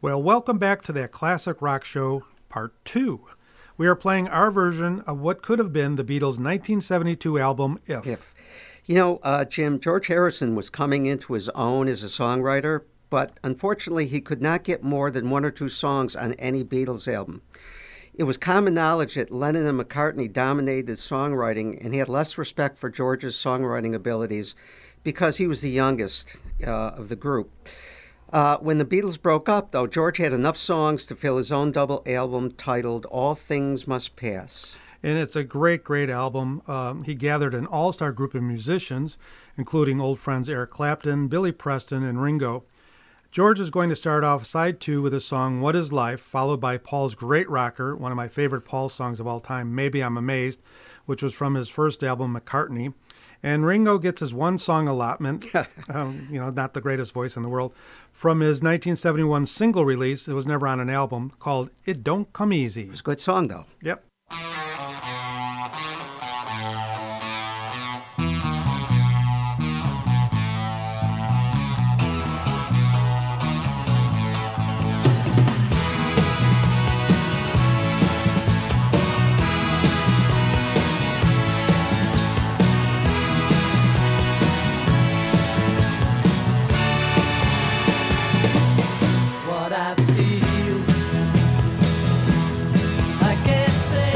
Well, welcome back to that classic rock show, part 2. We are playing our version of what could have been the Beatles' 1972 album, If. Jim, George Harrison was coming into his own as a songwriter, but unfortunately he could not get more than one or two songs on any Beatles album. It was common knowledge that Lennon and McCartney dominated songwriting, and he had less respect for George's songwriting abilities because he was the youngest of the group. When the Beatles broke up, though, George had enough songs to fill his own double album titled All Things Must Pass. And it's a great, great album. He gathered an all-star group of musicians, including old friends Eric Clapton, Billy Preston, and Ringo. George is going to start off side 2 with the song What Is Life, followed by Paul's great rocker, one of my favorite Paul songs of all time, Maybe I'm Amazed, which was from his first album, McCartney. And Ringo gets his one song allotment, not the greatest voice in the world, from his 1971 single release. It was never on an album, called It Don't Come Easy. It's a good song, though. Yep. What I feel, I can't say.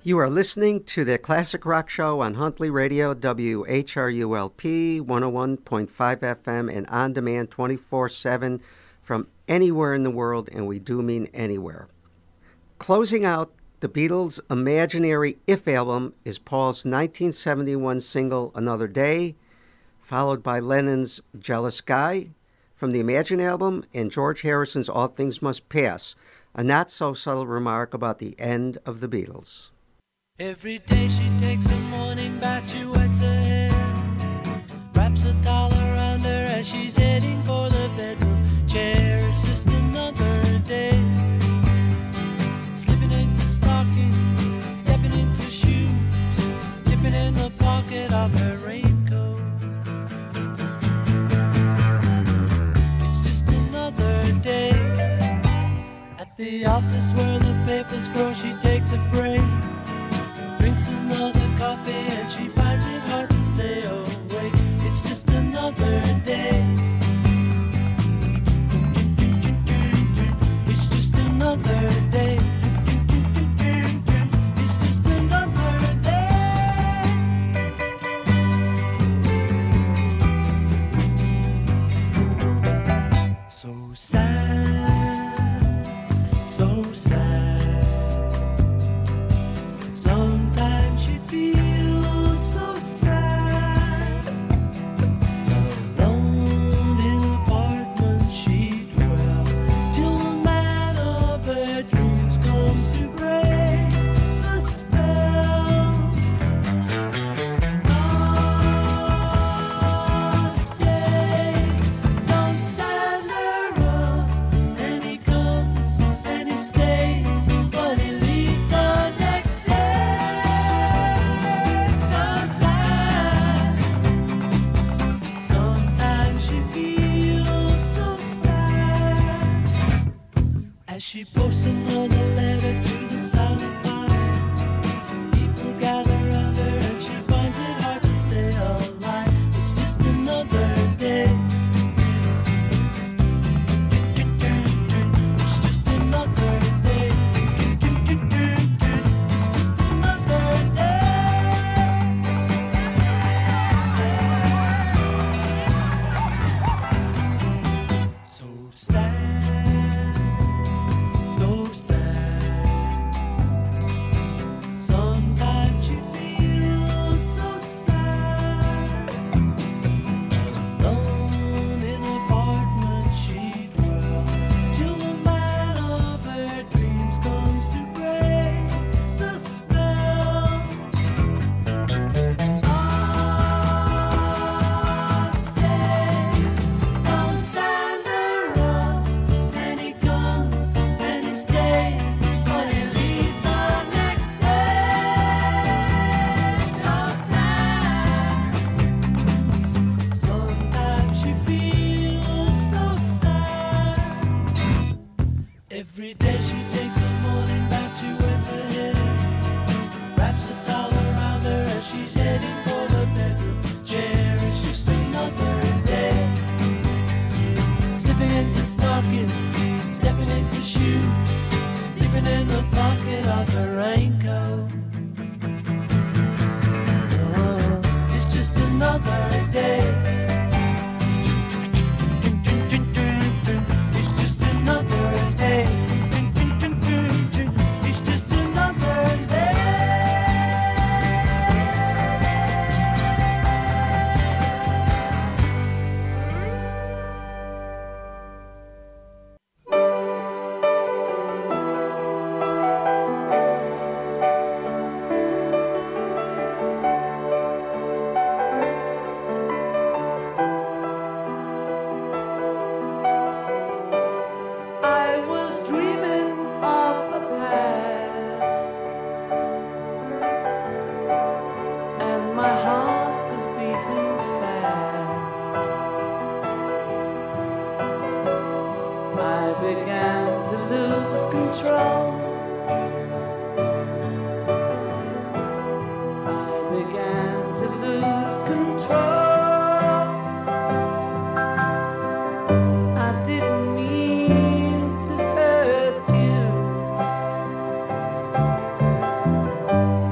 You are listening to the Classic Rock Show on Huntley Radio, WHRULP 101.5 FM, and on demand 24/7 from anywhere in the world, and we do mean anywhere. Closing out the Beatles' Imaginary If album is Paul's 1971 single Another Day, followed by Lennon's Jealous Guy from the Imagine album, and George Harrison's All Things Must Pass, a not-so-subtle remark about the end of the Beatles. Every day she takes a morning bath, she wets her hair, wraps a towel around her as she's heading for the bedroom chair. It's just another day, slipping into stockings, stepping into shoes, dipping in the pocket of her raincoat. It's just another day, at the office where the papers grow, she takes a break, drinks another coffee, and she finds it hard to stay awake. It's just another day. It's just another day. It's just another day. So sad, so sad. Sometimes she feels so sad. Alone in an apartment she dwells, till the man of her dreams comes to break the spell. Oh, stay, don't stand around. And he comes and he stays, but he leaves the next day. So sad. Sometimes she feels so sad, as she posts another letter to the sound of fire. People gather around her and she finds it hard to stay alive. It's just another day. It's just another day. It's just another day. So sad, so sad. Sometimes she feels so sad. Alone in an apartment she dwells, till the man of her dreams comes to break the spell. Oh, stay, don't stand around. And he comes and he stays, but he leaves the next day. So sad. Sometimes she feels so sad. Every day she takes a morning bath, she wets her hair, wraps a towel around her as she's heading for the bedroom chair. It's just another day, slipping into stockings, stepping into shoes, dipping in the pocket of her raincoat. Oh, it's just another day. It's just another day. It's just another day. I was dreaming of the past, and my heart was beating fast. I began to lose control. I began to lose control. I didn't mean to hurt you.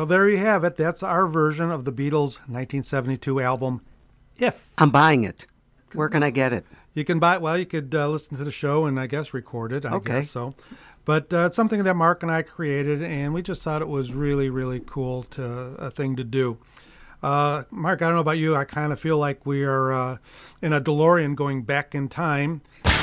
Well, there you have it. That's our version of the Beatles' 1972 album, If. I'm buying it. Where can I get it? You can buy it. Well, you could listen to the show and I guess record it. I Okay. guess so. But it's something that Mark and I created, and we just thought it was really, really cool a thing to do. Mark, I don't know about you. I kind of feel like we are in a DeLorean going back in time.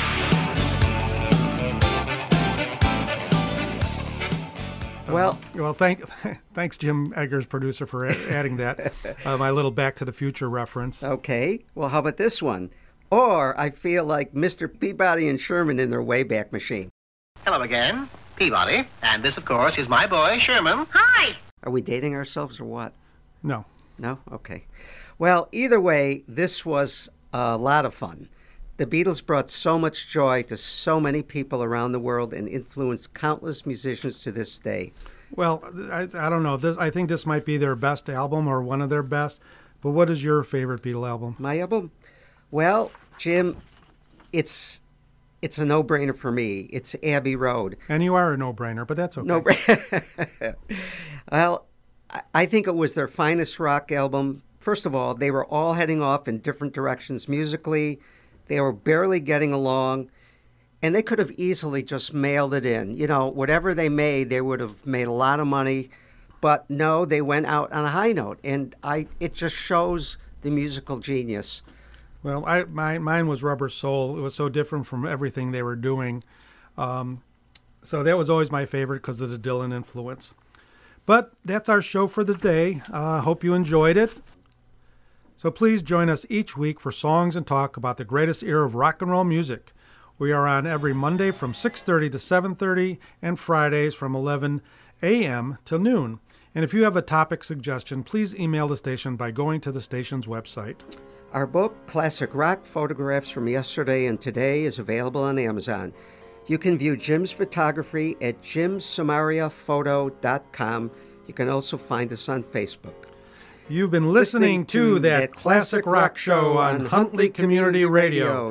Well, Thanks, Jim Eggers, producer, for adding that, my little Back to the Future reference. okay. Well, how about this one? Or I feel like Mr. Peabody and Sherman in their Wayback Machine. Hello again, Peabody. And this, of course, is my boy, Sherman. Hi. Are we dating ourselves or what? No. No? Okay. Well, either way, this was a lot of fun. The Beatles brought so much joy to so many people around the world and influenced countless musicians to this day. Well, I don't know. I think this might be their best album or one of their best. But what is your favorite Beatle album? My album? Well, Jim, it's a no-brainer for me. It's Abbey Road. And you are a no-brainer, but that's okay. No, well, I think it was their finest rock album. First of all, they were all heading off in different directions musically. They were barely getting along, and they could have easily just mailed it in. You know, whatever they made, they would have made a lot of money. But no, they went out on a high note, and it just shows the musical genius. Well, mine was Rubber Soul. It was so different from everything they were doing. So that was always my favorite because of the Dylan influence. But that's our show for the day. Hope you enjoyed it. So please join us each week for songs and talk about the greatest era of rock and roll music. We are on every Monday from 6:30 to 7:30 and Fridays from 11 a.m. till noon. And if you have a topic suggestion, please email the station by going to the station's website. Our book, Classic Rock Photographs from Yesterday and Today, is available on Amazon. You can view Jim's photography at jimsamariaphoto.com. You can also find us on Facebook. You've been listening to that classic rock show on Huntley Community Radio,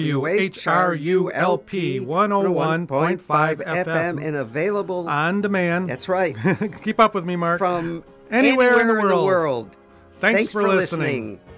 WHRULP 101.5 FM, and available on demand. That's right. Keep up with me, Mark. From Anywhere in the world. world. Thanks for listening.